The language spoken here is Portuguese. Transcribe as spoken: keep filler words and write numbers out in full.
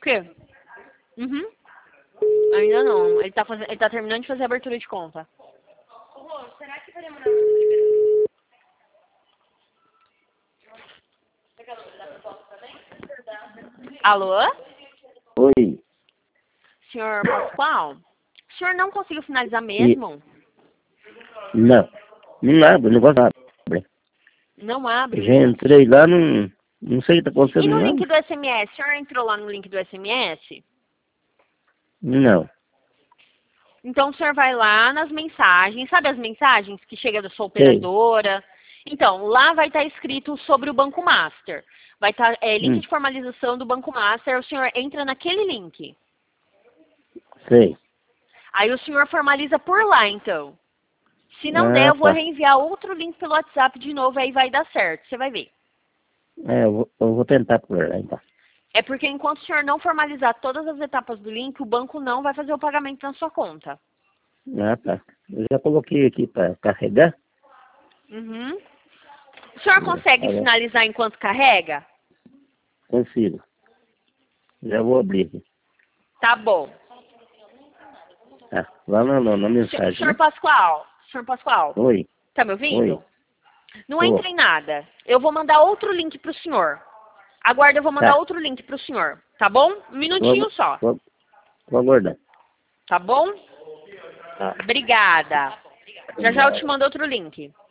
quê? Uhum. Ainda não. Ele tá, fazendo, ele tá terminando de fazer a abertura de conta. Rô, será que vai demorar muito pra liberar? Alô? Oi. Senhor Pascoal? O senhor não conseguiu finalizar mesmo? E... Não. Não abre, não gosto abre. Não abre? Já entrei lá, não, não sei o que tá acontecendo. E no não. link do S M S? O senhor entrou lá no link do S M S? Não. Então o senhor vai lá nas mensagens, sabe as mensagens que chegam da sua operadora? Sei. Então, lá vai estar escrito sobre o Banco Master. Vai estar é, link hum. de formalização do Banco Master, o senhor entra naquele link. Sei. Aí o senhor formaliza por lá, então. Se não ah, der, eu vou tá. reenviar outro link pelo WhatsApp de novo, aí vai dar certo, você vai ver. É, eu vou, eu vou tentar por lá, então. É porque enquanto o senhor não formalizar todas as etapas do link, o banco não vai fazer o pagamento na sua conta. Ah, tá. Eu já coloquei aqui para carregar. Uhum. O senhor consegue é. finalizar enquanto carrega? Consigo. Já vou abrir aqui. Tá bom. Ah, lá na, na, na mensagem. Senhor né? Pascoal, senhor Pascoal. Oi. Tá me ouvindo? Oi. Não Tô. entre em nada. Eu vou mandar outro link pro senhor. Aguarda, eu vou mandar tá. outro link pro senhor. Tá bom? Um minutinho vou, só. Vou, vou aguardar. Tá bom? Tá. Obrigada. Já já eu te mando outro link.